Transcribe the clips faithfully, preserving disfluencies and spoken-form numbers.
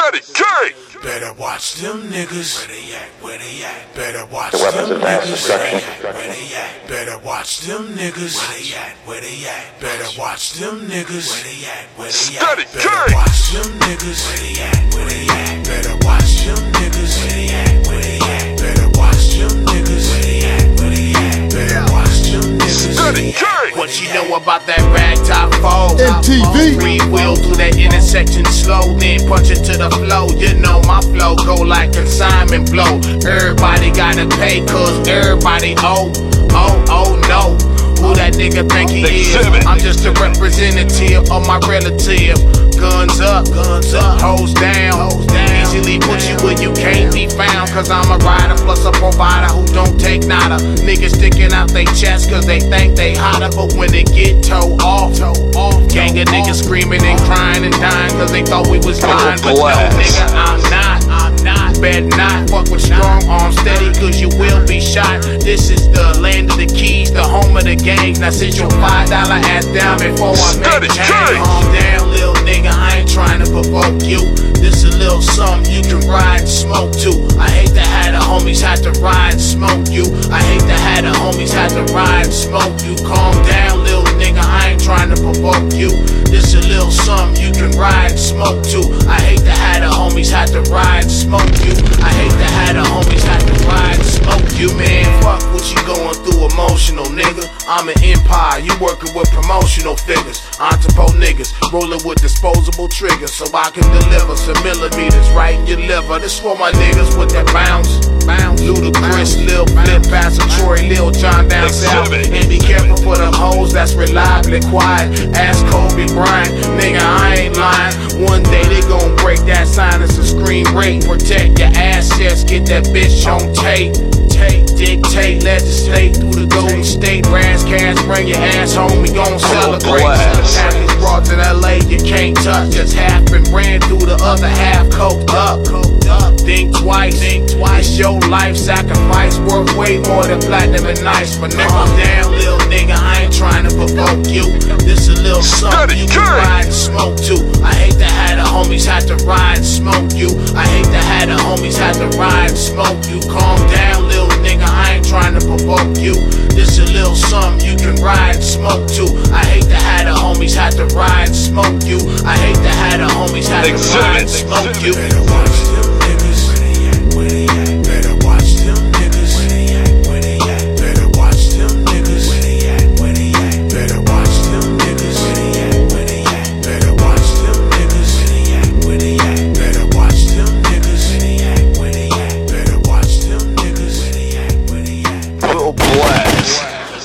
Steady K. Better watch them niggas. Where they at? Where they at? Better watch The weapons them of mass niggas. destruction. Where they at? Better watch them niggas. Where they at? Where they at? Better watch them niggas. Where they at? Where they at? Steady Better K. watch them niggas. Where they at? Where they at? Better watch them niggas. Where they at? Where they at? Better watch them niggas. Where they at? Where they at? Better watch them niggas. Steady K. What you know about that ragtop fall? M T V. Free wheel through that intersection slow, then punch it to the flow. You know my flow go like consignment blow. Everybody gotta pay cause everybody owe. Oh, oh no. Who that nigga think he is? I'm just a representative of my relative. Guns up, guns up, hoes down, hoes down. Easily put you where you can't be found. Cause I'm a rider plus a provider who don't take nada. Niggas sticking out they chest cause they think they hotter. But when they get towed off, off gang of niggas screaming and crying and dying cause they thought we was blind. But no nigga, I'm not, I'm not. Bet not, fuck with strong arms steady cause you will be shot. This is the land of the keys, the home of the gangs. Now sit your five dollar ass down before I make change. Calm down, little nigga, I ain't trying to provoke you. This a little something you can ride and smoke to. I hate to have the homies have to ride and smoke you. I hate to have the homies have to ride and smoke you. Calm down, little nigga, I ain't trying to provoke you. This a little something you can ride and smoke to. I hate to have the homies have to ride and smoke you. I hate to have the homies have to ride and smoke you, man. Fuck what you going through emotional, nigga. I'm an empire, you working with promotional figures. Entrepot niggas, rolling with disposable triggers. So I can deliver some millimeters right in your liver. This for my niggas with that bounce. Bounce. Ludacris, Lil Flip, Pastor Troy, Lil John down south. And be careful for them hoes that's reliably quiet. Ask Kobe Bryant, nigga, I ain't lying. One day they gon' break that silence and scream rate. Protect your assets, get that bitch on tape. Take, dictate, legislate through the Golden State. Brass cash, bring your ass home, we gon' celebrate. Half these brought to L A, you can't touch. Just half been ran through, the other half coked up. Think twice, think twice. It's your life sacrifice, worth way more than platinum and nice. But now I'm down, little nigga, I ain't trying to provoke you. This a little something you can ride and smoke to. I hate to have the homies have to ride and smoke you. I hate to have the homies have to ride and smoke you. Calm down, little nigga, I ain't trying to provoke you. This a little something you can ride and smoke to. I hate to have the homies have to ride and smoke you. I hate to have the homies have to ride and smoke you. Better watch them niggas. Where they at? Where they at? Better watch them niggas. Where they at? Where they at? Better watch them niggas. Where they at? Where they at? Better watch them niggas. Where they at? Where they at? Better watch them niggas. Where they at? Where they at? Better watch them niggas. Where they at? Where they at? Better watch them niggas. Where they at? Where they at? Full blast.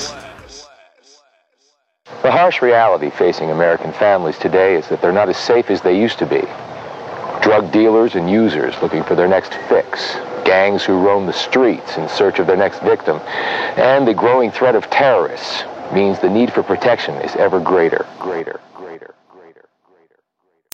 The harsh reality facing American families today is that they're not as safe as they used to be. Drug dealers and users looking for their next fix, gangs who roam the streets in search of their next victim, and the growing threat of terrorists means the need for protection is ever greater, greater.